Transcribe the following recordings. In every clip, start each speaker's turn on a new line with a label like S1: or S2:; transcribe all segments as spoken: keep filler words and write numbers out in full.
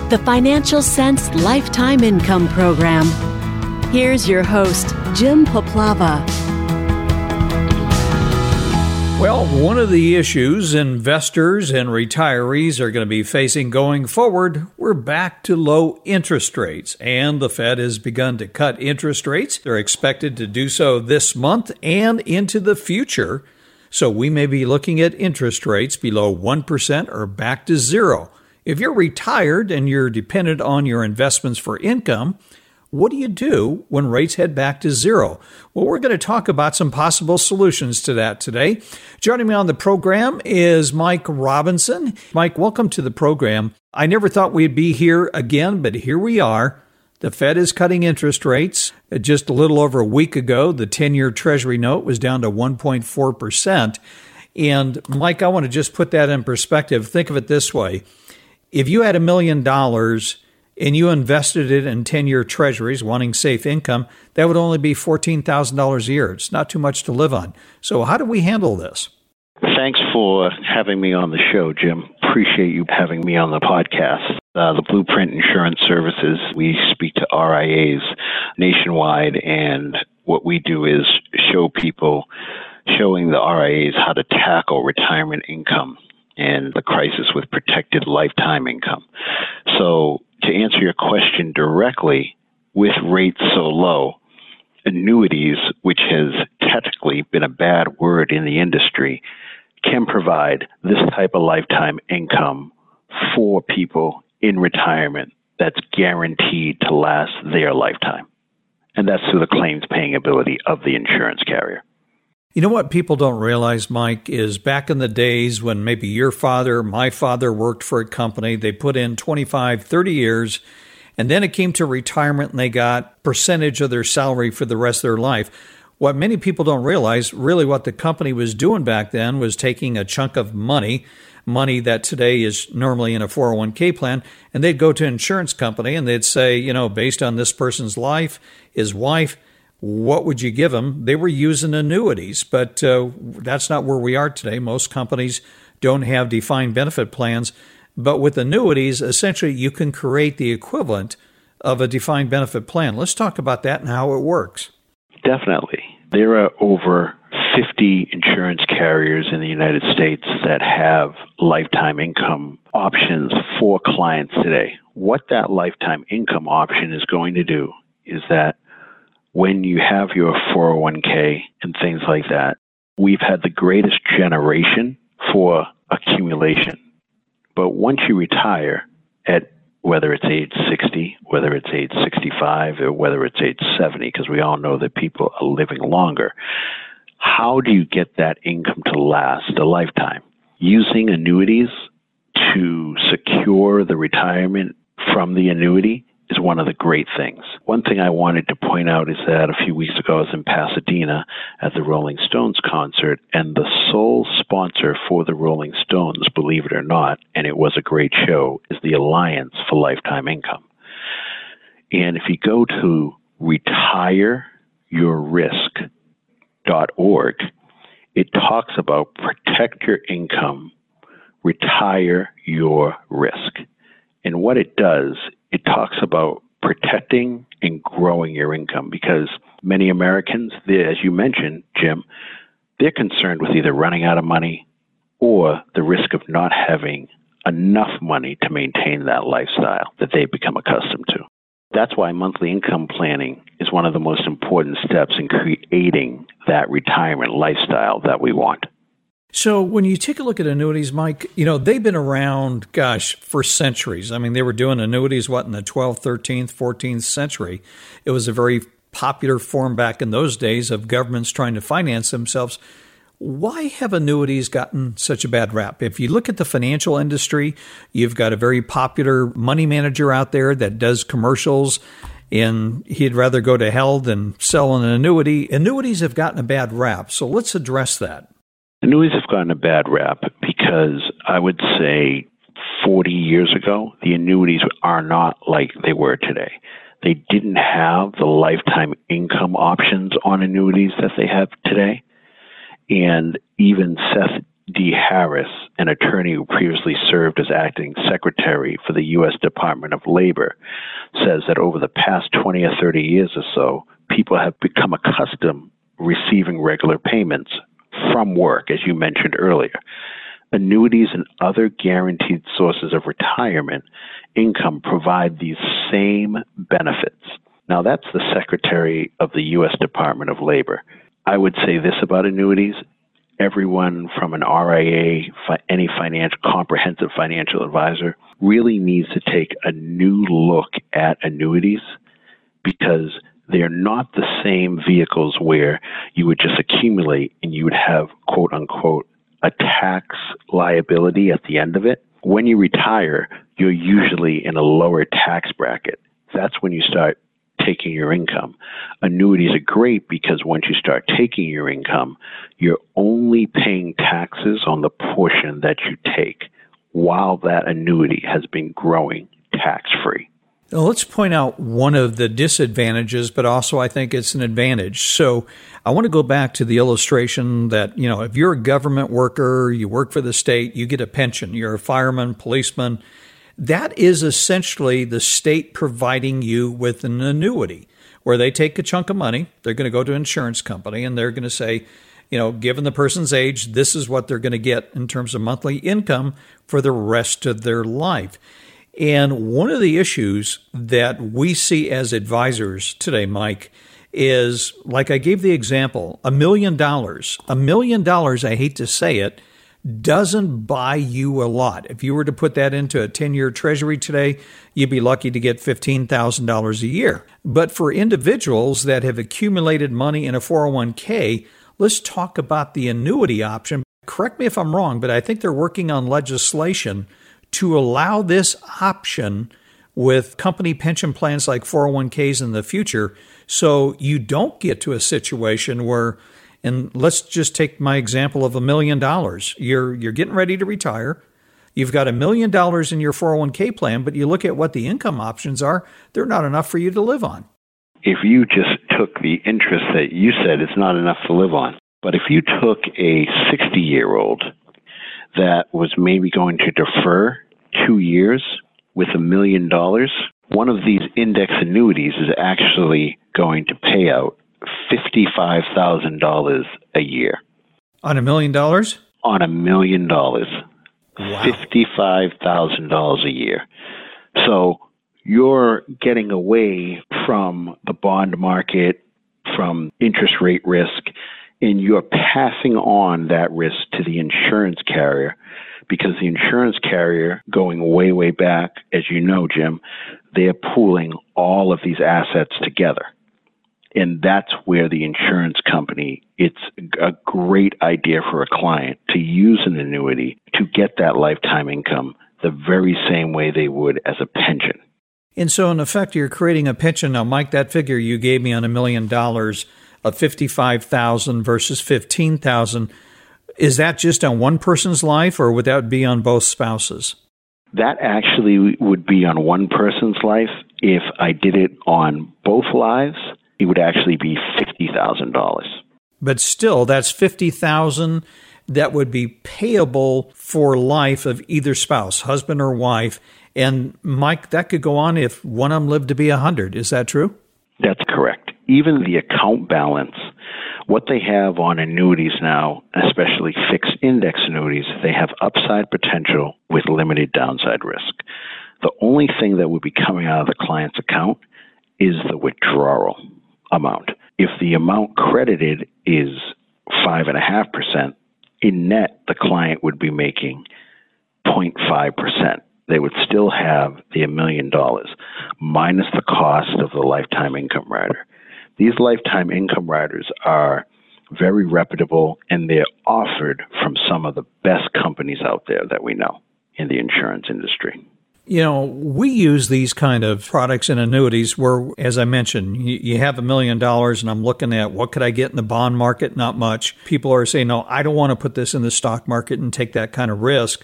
S1: the Financial Sense Lifetime Income Program. Here's your host, Jim Poplava.
S2: Well, one of the issues investors and retirees are going to be facing going forward, we're back to low interest rates, and the Fed has begun to cut interest rates. They're expected to do so this month and into the future. So we may be looking at interest rates below one percent or back to zero. If you're retired and you're dependent on your investments for income, what do you do when rates head back to zero? Well, we're going to talk about some possible solutions to that today. Joining me on the program is Mike Robinson. Mike, welcome to the program. I never thought we'd be here again, but here we are. The Fed is cutting interest rates. Just a little over a week ago, the ten-year Treasury note was down to one point four percent. And Mike, I want to just put that in perspective. Think of it this way. If you had a million dollars and you invested it in ten-year treasuries wanting safe income, that would only be fourteen thousand dollars a year. It's not too much to live on. So how do we handle this?
S3: Thanks for having me on the show, Jim. Appreciate you having me on the podcast. Uh, the Blueprint Insurance Services, we speak to R I As nationwide, and what we do is show people, showing the R I As how to tackle retirement income and the crisis with protected lifetime income. So to answer your question directly, with rates so low, annuities, which has technically been a bad word in the industry, can provide this type of lifetime income for people in retirement that's guaranteed to last their lifetime. And that's through the claims paying ability of the insurance carrier.
S2: You know what people don't realize, Mike, is back in the days when maybe your father, my father worked for a company, they put in twenty-five, thirty years, and then it came to retirement and they got percentage of their salary for the rest of their life. What many people don't realize, really what the company was doing back then was taking a chunk of money, money that today is normally in a four oh one k plan, and they'd go to an insurance company and they'd say, you know, based on this person's life, his wife, what would you give them? They were using annuities, but uh, that's not where we are today. Most companies don't have defined benefit plans, but with annuities, essentially you can create the equivalent of a defined benefit plan. Let's talk about that and how it works.
S3: Definitely. There are over fifty insurance carriers in the United States that have lifetime income options for clients today. What that lifetime income option is going to do is that when you have your four oh one k and things like that, we've had the greatest generation for accumulation. But once you retire at whether it's age sixty, whether it's age sixty-five, or whether it's age seventy, because we all know that people are living longer, how do you get that income to last a lifetime? Using annuities to secure the retirement from the annuity is one of the great things. One thing I wanted to point out is that a few weeks ago I was in Pasadena at the Rolling Stones concert, and the sole sponsor for the Rolling Stones, believe it or not, and it was a great show, is the Alliance for Lifetime Income. And if you go to retire your risk dot org, it talks about protect your income, retire your risk. And what it does, it talks about protecting and growing your income, because many Americans, as you mentioned, Jim, they're concerned with either running out of money or the risk of not having enough money to maintain that lifestyle that they've become accustomed to. That's why monthly income planning is one of the most important steps in creating that retirement lifestyle that we want.
S2: So when you take a look at annuities, Mike, you know, they've been around, gosh, for centuries. I mean, they were doing annuities, what, in the twelfth, thirteenth, fourteenth century. It was a very popular form back in those days of governments trying to finance themselves. Why have annuities gotten such a bad rap? If you look at the financial industry, you've got a very popular money manager out there that does commercials, and he'd rather go to hell than sell an annuity. Annuities have gotten a bad rap. So let's address that.
S3: Annuities have gotten a bad rap because I would say forty years ago, the annuities are not like they were today. They didn't have the lifetime income options on annuities that they have today. And even Seth D. Harris, an attorney who previously served as acting secretary for the U S Department of Labor, says that over the past twenty or thirty years or so, people have become accustomed receiving regular payments from work, as you mentioned earlier. Annuities and other guaranteed sources of retirement income provide these same benefits. Now, that's the Secretary of the U S Department of Labor. I would say this about annuities. Everyone from an R I A, any financial, comprehensive financial advisor, really needs to take a new look at annuities because they're not the same vehicles where you would just accumulate and you would have, quote unquote, a tax liability at the end of it. When you retire, you're usually in a lower tax bracket. That's when you start taking your income. Annuities are great because once you start taking your income, you're only paying taxes on the portion that you take while that annuity has been growing tax-free.
S2: Now, let's point out one of the disadvantages, but also I think it's an advantage. So I want to go back to the illustration that, you know, if you're a government worker, you work for the state, you get a pension, you're a fireman, policeman, that is essentially the state providing you with an annuity where they take a chunk of money, they're going to go to an insurance company, and they're going to say, you know, given the person's age, this is what they're going to get in terms of monthly income for the rest of their life. And one of the issues that we see as advisors today, Mike, is, like I gave the example, a million dollars. A million dollars, I hate to say it, doesn't buy you a lot. If you were to put that into a ten-year treasury today, you'd be lucky to get fifteen thousand dollars a year. But for individuals that have accumulated money in a four oh one k, let's talk about the annuity option. Correct me if I'm wrong, but I think they're working on legislation to allow this option with company pension plans like four oh one k's in the future, so you don't get to a situation where, and let's just take my example of a million dollars. You're you're getting ready to retire. You've got a million dollars in your four oh one k plan, but you look at what the income options are, they're not enough for you to live on.
S3: If you just took the interest that you said, it's not enough to live on. But if you took a sixty-year-old that was maybe going to defer two years with a million dollars, one of these index annuities is actually going to pay out fifty-five thousand dollars a year.
S2: On a million dollars?
S3: On a million dollars.
S2: Wow.
S3: fifty-five thousand dollars a year. So you're getting away from the bond market, from interest rate risk, and you're passing on that risk to the insurance carrier, because the insurance carrier, going way, way back, as you know, Jim, they're pooling all of these assets together. And that's where the insurance company, it's a great idea for a client to use an annuity to get that lifetime income the very same way they would as a pension.
S2: And so, in effect, you're creating a pension. Now, Mike, that figure you gave me on a million dollars of fifty-five thousand versus fifteen thousand, is that just on one person's life, or would that be on both spouses?
S3: That actually would be on one person's life. If I did it on both lives, it would actually be fifty thousand dollars.
S2: But still, that's fifty thousand dollars that would be payable for life of either spouse, husband or wife. And Mike, that could go on if one of them lived to be one hundred. Is that true?
S3: That's correct. Even the account balance, what they have on annuities now, especially fixed index annuities, they have upside potential with limited downside risk. The only thing that would be coming out of the client's account is the withdrawal amount. If the amount credited is five point five percent, in net, the client would be making zero point five percent. They would still have the a million dollars minus the cost of the lifetime income rider. These lifetime income riders are very reputable, and they're offered from some of the best companies out there that we know in the insurance industry.
S2: You know, we use these kind of products and annuities where, as I mentioned, you, you have a million dollars and I'm looking at what could I get in the bond market? Not much. People are saying, no, I don't want to put this in the stock market and take that kind of risk.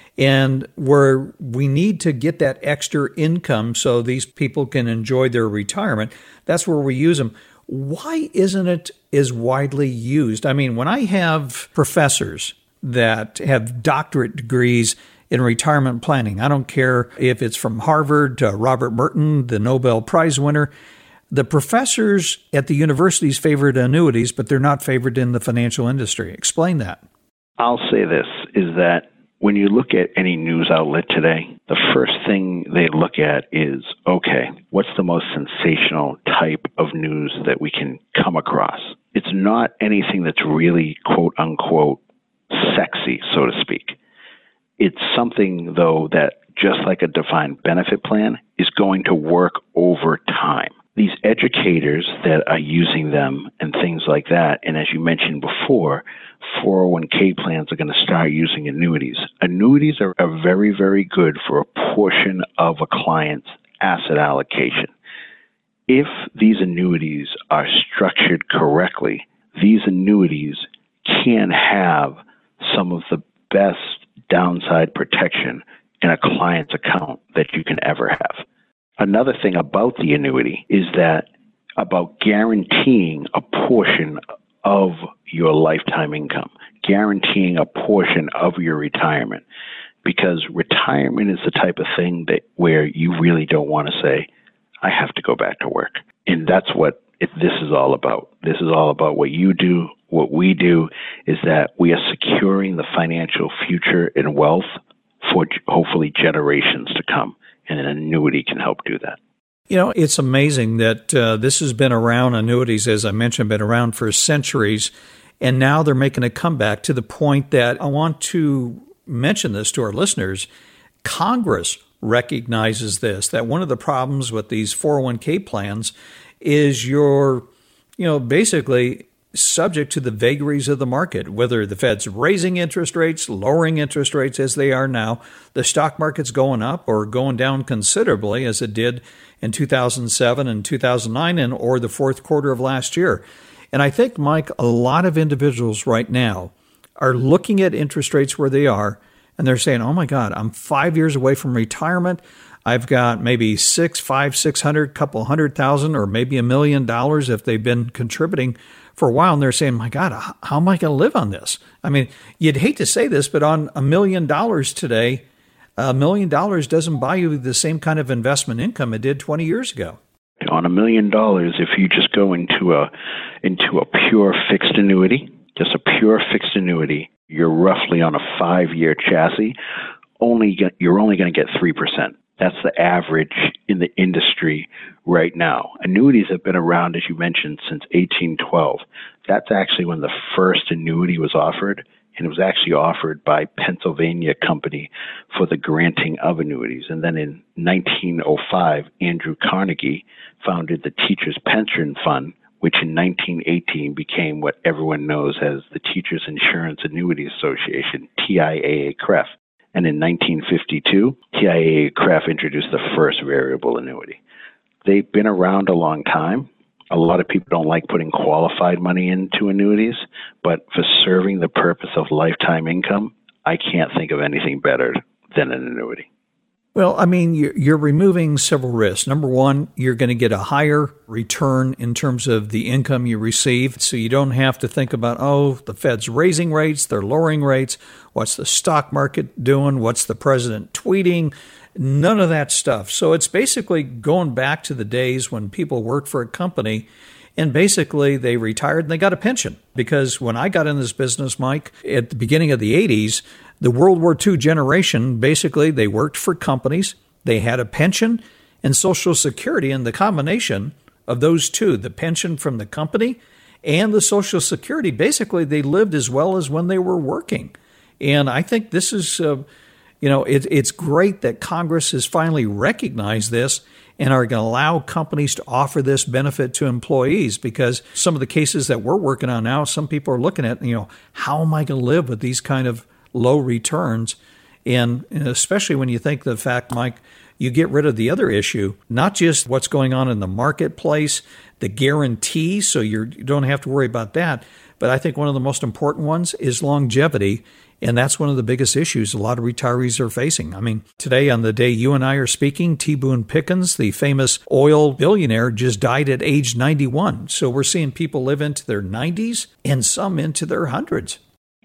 S2: And where we need to get that extra income so these people can enjoy their retirement, that's where we use them. Why isn't it as widely used? I mean, when I have professors that have doctorate degrees in retirement planning. I don't care if it's from Harvard, uh, Robert Merton, the Nobel Prize winner. The professors at the universities favored annuities, but they're not favored in the financial industry. Explain that.
S3: I'll say this, is that when you look at any news outlet today, the first thing they look at is, okay, what's the most sensational type of news that we can come across? It's not anything that's really, quote unquote, sexy, so to speak. It's something, though, that just like a defined benefit plan is going to work over time. These educators that are using them and things like that, and as you mentioned before, four oh one k plans are going to start using annuities. Annuities are, are very, very good for a portion of a client's asset allocation. If these annuities are structured correctly, these annuities can have some of the best downside protection in a client's account that you can ever have. Another thing about the annuity is that about guaranteeing a portion of your lifetime income, guaranteeing a portion of your retirement, because retirement is the type of thing that where you really don't want to say, I have to go back to work. And that's what it, this is all about. This is all about what you do. What we do is that we are securing the financial future and wealth for hopefully generations to come. And an annuity can help do that.
S2: You know, it's amazing that uh, this has been around, annuities, as I mentioned, been around for centuries, and now they're making a comeback to the point that I want to mention this to our listeners. Congress recognizes this, that one of the problems with these four oh one k plans is you're, you know, basically subject to the vagaries of the market, whether the Fed's raising interest rates, lowering interest rates as they are now, the stock market's going up or going down considerably as it did in two thousand seven and two thousand nine and or the fourth quarter of last year. And I think, Mike, a lot of individuals right now are looking at interest rates where they are, and they're saying, oh my God, I'm five years away from retirement. I've got maybe six, five, six hundred, couple hundred thousand, or maybe a million dollars if they've been contributing for a while. And they're saying, my God, how am I going to live on this? I mean, you'd hate to say this, but on a million dollars today, a million dollars doesn't buy you the same kind of investment income it did twenty years ago.
S3: On a million dollars, if you just go into a into a pure fixed annuity, just a pure fixed annuity, you're roughly on a five-year chassis. Only you're only going to get three percent. That's the average in the industry right now. Annuities have been around, as you mentioned, since eighteen twelve. That's actually when the first annuity was offered, and it was actually offered by Pennsylvania Company for the granting of annuities. And then in nineteen oh five, Andrew Carnegie founded the Teachers Pension Fund, which in nineteen eighteen became what everyone knows as the Teachers Insurance Annuity Association, T I A A C R E F. And in nineteen fifty-two, T I A A C R E F introduced the first variable annuity. They've been around a long time. A lot of people don't like putting qualified money into annuities, but for serving the purpose of lifetime income, I can't think of anything better than an annuity.
S2: Well, I mean, you're removing several risks. Number one, you're going to get a higher return in terms of the income you receive. So you don't have to think about, oh, the Fed's raising rates, they're lowering rates. What's the stock market doing? What's the president tweeting? None of that stuff. So it's basically going back to the days when people worked for a company and basically they retired and they got a pension. Because when I got in this business, Mike, at the beginning of the eighties, the World War Two generation, basically they worked for companies, they had a pension and Social Security, and the combination of those two, the pension from the company and the Social Security, basically they lived as well as when they were working. And I think this is, uh, you know, it, it's great that Congress has finally recognized this and are going to allow companies to offer this benefit to employees, because some of the cases that we're working on now, some people are looking at, you know, how am I going to live with these kind of low returns? And, and especially when you think the fact, Mike, you get rid of the other issue, not just what's going on in the marketplace, the guarantee, so you're, you don't have to worry about that. But I think one of the most important ones is longevity. And that's one of the biggest issues a lot of retirees are facing. I mean, today on the day you and I are speaking, T. Boone Pickens, the famous oil billionaire, just died at age ninety-one. So we're seeing people live into their nineties and some into their hundreds.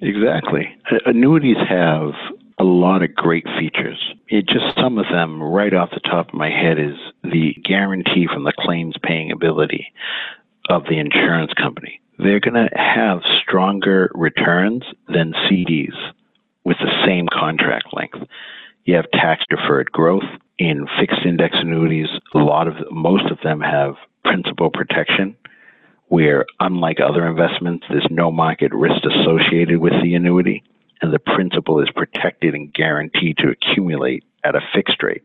S3: Exactly. Annuities have a lot of great features. It just some of them right off the top of my head is the guarantee from the claims paying ability of the insurance company. They're going to have stronger returns than C Ds with the same contract length. You have tax deferred growth in fixed index annuities. A lot of most of them have principal protection, where unlike other investments, there's no market risk associated with the annuity, and the principal is protected and guaranteed to accumulate at a fixed rate.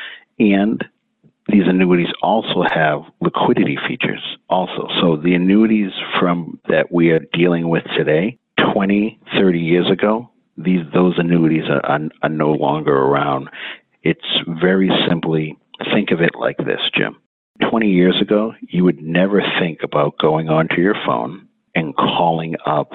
S3: And these annuities also have liquidity features also. So the annuities from that we are dealing with today, twenty, thirty years ago, these those annuities are, are, are no longer around. It's very simply, think of it like this, Jim. twenty years ago, you would never think about going onto your phone and calling up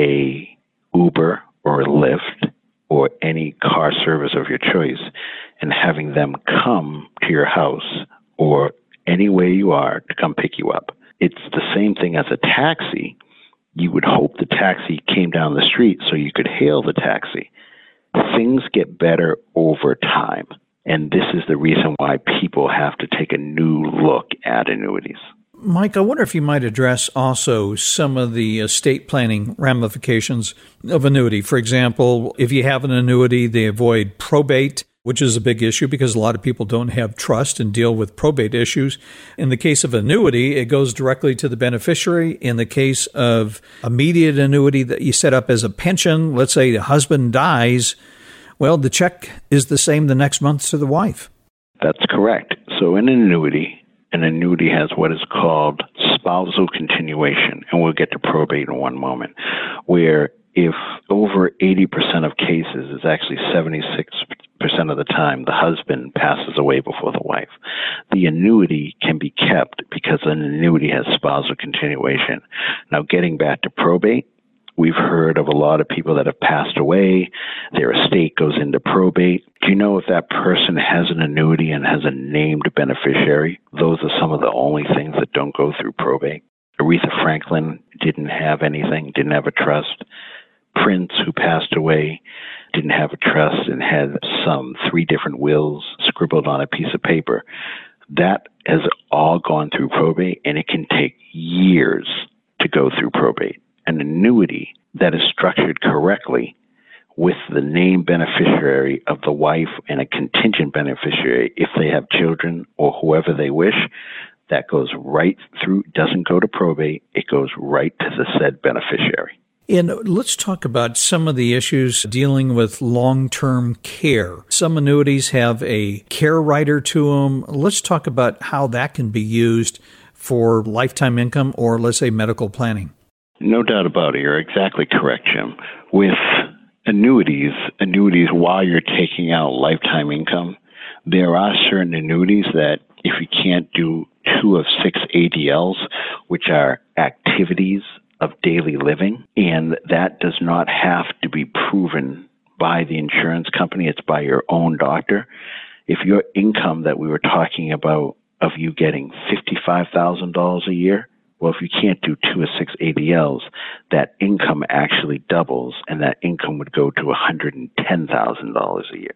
S3: a Uber or a Lyft or any car service of your choice and having them come to your house or anywhere you are to come pick you up. It's the same thing as a taxi. You would hope the taxi came down the street so you could hail the taxi. Things get better over time, and this is the reason why people have to take a new look at annuities.
S2: Mike, I wonder if you might address also some of the estate planning ramifications of annuity. For example, if you have an annuity, they avoid probate, which is a big issue because a lot of people don't have trust and deal with probate issues. In the case of annuity, it goes directly to the beneficiary. In the case of immediate annuity that you set up as a pension, let's say the husband dies, well, the check is the same the next month to the wife.
S3: That's correct. So in an annuity, an annuity has what is called spousal continuation, and we'll get to probate in one moment, where if over eighty percent of cases, it's actually seventy-six percent of the time, the husband passes away before the wife, the annuity can be kept because an annuity has spousal continuation. Now, getting back to probate, we've heard of a lot of people that have passed away, their estate goes into probate. Do you know if that person has an annuity and has a named beneficiary? Those are some of the only things that don't go through probate. Aretha Franklin didn't have anything, didn't have a trust. Prince, who passed away, didn't have a trust and had some three different wills scribbled on a piece of paper. That has all gone through probate, and it can take years to go through probate. An annuity that is structured correctly with the named beneficiary of the wife and a contingent beneficiary, if they have children or whoever they wish, that goes right through, doesn't go to probate, it goes right to the said beneficiary.
S2: And let's talk about some of the issues dealing with long-term care. Some annuities have a care rider to them. Let's talk about how that can be used for lifetime income or, let's say, medical planning.
S3: No doubt about it. You're exactly correct, Jim. With annuities, annuities while you're taking out lifetime income, there are certain annuities that if you can't do two of six A D Ls, which are activities of daily living, and that does not have to be proven by the insurance company. It's by your own doctor. If your income that we were talking about of you getting fifty-five thousand dollars a year, well, if you can't do two or six A D Ls, that income actually doubles, and that income would go to one hundred ten thousand dollars a year.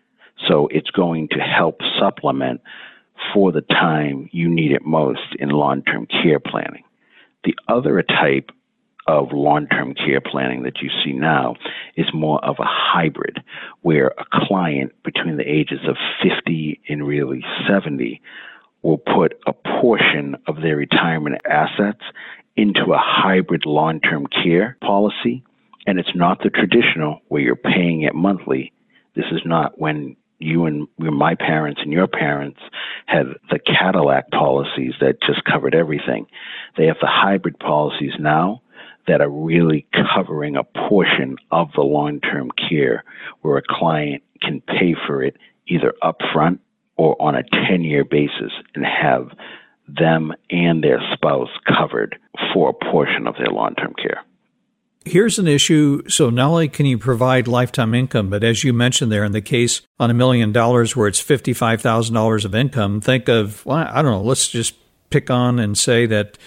S3: So it's going to help supplement for the time you need it most in long-term care planning. The other type of long-term care planning that you see now is more of a hybrid, where a client between the ages of fifty and really seventy will put a portion of their retirement assets into a hybrid long-term care policy. And it's not the traditional where you're paying it monthly. This is not when you and my parents and your parents had the Cadillac policies that just covered everything. They have the hybrid policies now that are really covering a portion of the long-term care where a client can pay for it either upfront or on a ten-year basis and have them and their spouse covered for a portion of their long-term care.
S2: Here's an issue. So not only can you provide lifetime income, but as you mentioned there in the case on a million dollars where it's fifty-five thousand dollars of income, think of, well, I don't know, let's just pick on and say that,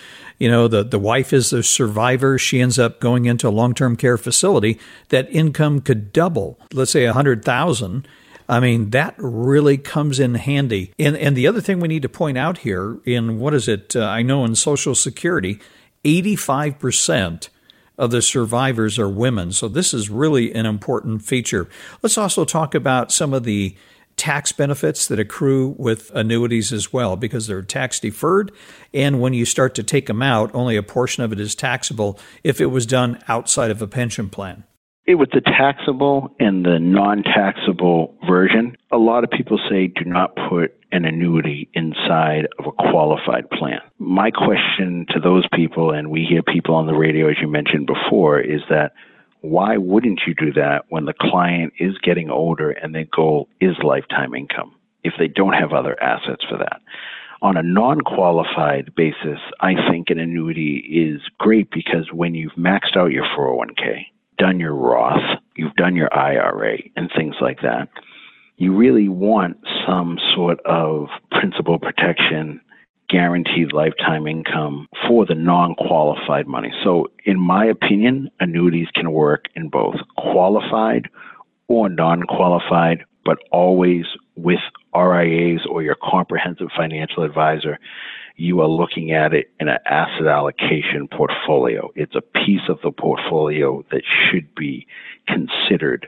S2: you know, the, the wife is the survivor. She ends up going into a long-term care facility. That income could double, let's say one hundred thousand dollars. I mean, that really comes in handy. And, and the other thing we need to point out here in, what is it, uh, I know in Social Security, eighty-five percent of the survivors are women. So this is really an important feature. Let's also talk about some of the tax benefits that accrue with annuities as well, because they're tax deferred. And when you start to take them out, only a portion of it is taxable if it was done outside of a pension plan.
S3: It, with the taxable and the non-taxable version, a lot of people say do not put an annuity inside of a qualified plan. My question to those people, and we hear people on the radio, as you mentioned before, is that why wouldn't you do that when the client is getting older and their goal is lifetime income if they don't have other assets for that? On a non-qualified basis, I think an annuity is great because when you've maxed out your four oh one k, done your Roth, you've done your I R A and things like that, you really want some sort of principal protection, guaranteed lifetime income for the non-qualified money. So in my opinion, annuities can work in both qualified or non-qualified, but always with R I As or your comprehensive financial advisor. You are looking at it in an asset allocation portfolio. It's a piece of the portfolio that should be considered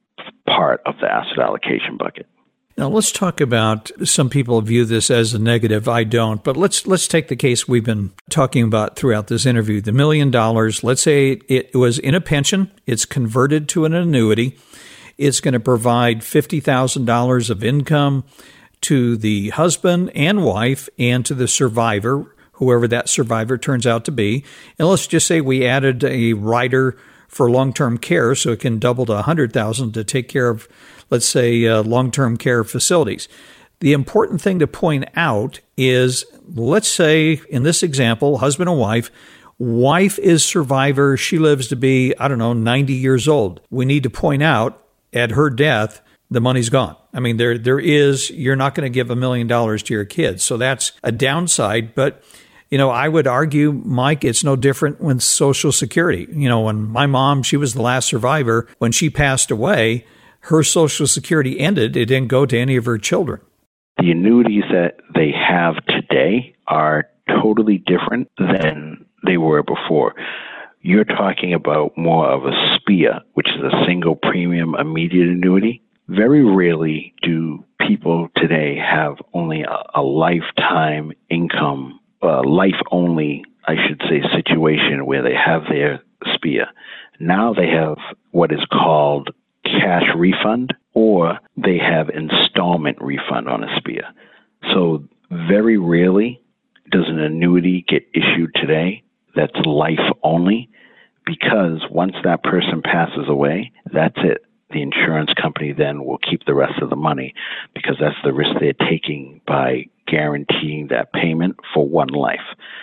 S3: part of the asset allocation bucket.
S2: Now, let's talk about, some people view this as a negative. I don't. But let's let's take the case we've been talking about throughout this interview. The million dollars, let's say it was in a pension. It's converted to an annuity. It's going to provide fifty thousand dollars of income to the husband and wife and to the survivor, whoever that survivor turns out to be. And let's just say we added a rider for long-term care so it can double to one hundred thousand dollars to take care of, let's say, uh, long-term care facilities. The important thing to point out is, let's say in this example, husband and wife, wife is survivor. She lives to be, I don't know, ninety years old. We need to point out at her death, the money's gone. I mean, there there is, you're not going to give a million dollars to your kids. So that's a downside. But, you know, I would argue, Mike, it's no different when Social Security. You know, when my mom, she was the last survivor, when she passed away, her Social Security ended. It didn't go to any of her children.
S3: The annuities that they have today are totally different than they were before. You're talking about more of a S P I A, which is a single premium immediate annuity. Very rarely do people today have only a, a lifetime income, uh, life-only, I should say, situation where they have their S P I A. Now they have what is called cash refund, or they have installment refund on a S P I A. So very rarely does an annuity get issued today that's life-only, because once that person passes away, that's it. The insurance company then will keep the rest of the money because that's the risk they're taking by guaranteeing that payment for one life.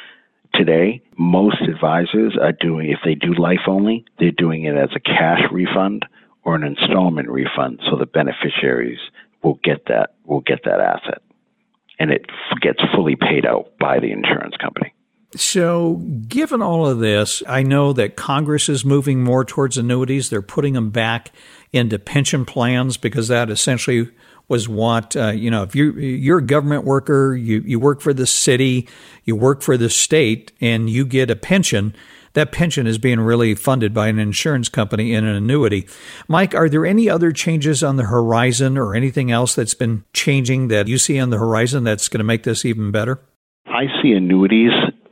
S3: Today, most advisors are doing, if they do life only, they're doing it as a cash refund or an installment refund, so the beneficiaries will get that will get that asset, and it gets fully paid out by the insurance company.
S2: So given all of this, I know that Congress is moving more towards annuities. They're putting them back into pension plans because that essentially was what, uh, you know, if you're, you're a government worker, you, you work for the city, you work for the state, and you get a pension, that pension is being really funded by an insurance company in an annuity. Mike, are there any other changes on the horizon or anything else that's been changing that you see on the horizon that's going to make this even better?
S3: I see annuities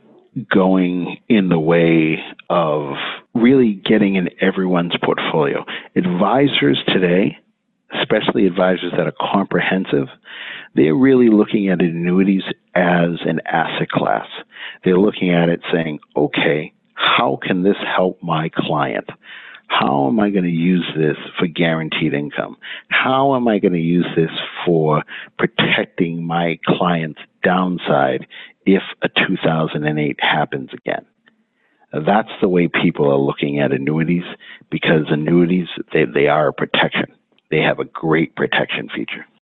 S3: going in the way of really getting in everyone's portfolio. Advisors today, especially advisors that are comprehensive, they're really looking at annuities as an asset class. They're looking at it saying, okay, how can this help my client? How am I going to use this for guaranteed income? How am I going to use this for protecting my client's downside if a two thousand eight happens again? That's the way people are looking at annuities, because annuities, they, they are a protection. They have a great protection feature.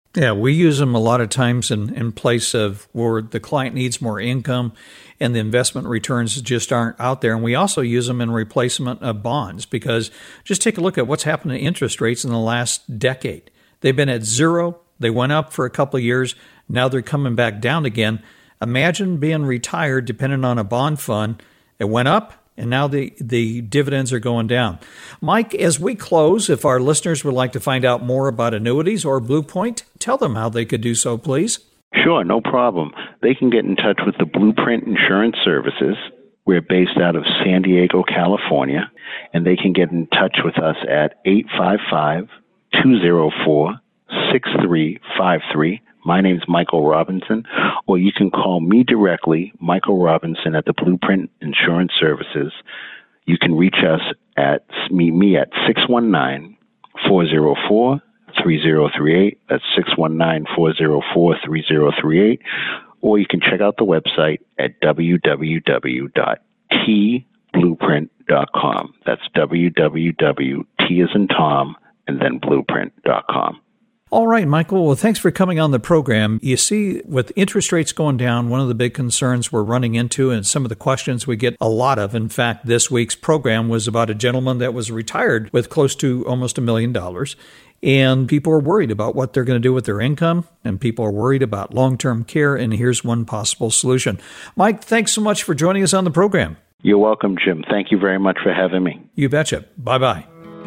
S2: Yeah, we use them a lot of times in, in place of where the client needs more income and the investment returns just aren't out there. And we also use them in replacement of bonds because just take a look at what's happened to interest rates in the last decade. They've been at zero. They went up for a couple of years. Now they're coming back down again. Imagine being retired dependent on a bond fund. It went up, and now the, the dividends are going down. Mike, as we close, if our listeners would like to find out more about annuities or Blue Point, tell them how they could do so, please.
S3: Sure, no problem. They can get in touch with the Blueprint Insurance Services. We're based out of San Diego, California, and they can get in touch with us at eight five five, two zero four, six three five three. My name's Michael Robinson, or you can call me directly, Michael Robinson, at the Blueprint Insurance Services. You can reach us at me, me at six one nine, four zero four, three zero three eight. That's six one nine, four zero four, three zero three eight. Or you can check out the website at w w w dot t blueprint dot com. That's w w w dot t as in Tom and then blueprint dot com.
S2: All right, Michael. Well, thanks for coming on the program. You see, with interest rates going down, one of the big concerns we're running into and some of the questions we get a lot of, in fact, this week's program was about a gentleman that was retired with close to almost a million dollars. And people are worried about what they're going to do with their income, and people are worried about long-term care, and here's one possible solution. Mike, thanks so much for joining us on the program.
S3: You're welcome, Jim. Thank you very much for having me.
S2: You betcha. Bye-bye.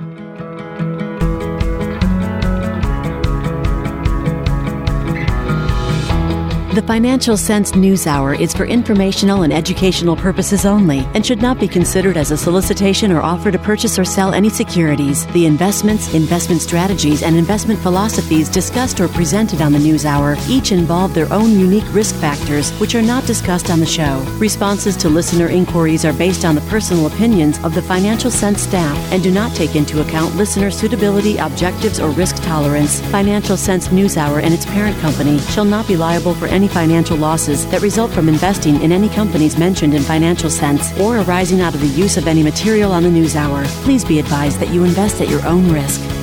S1: The Financial Sense News Hour is for informational and educational purposes only and should not be considered as a solicitation or offer to purchase or sell any securities. The investments, investment strategies, and investment philosophies discussed or presented on the News Hour each involve their own unique risk factors, which are not discussed on the show. Responses to listener inquiries are based on the personal opinions of the Financial Sense staff and do not take into account listener suitability, objectives, or risk tolerance. Financial Sense News Hour and its parent company shall not be liable for any financial losses that result from investing in any companies mentioned in Financial Sense or arising out of the use of any material on the News Hour. Please be advised that you invest at your own risk.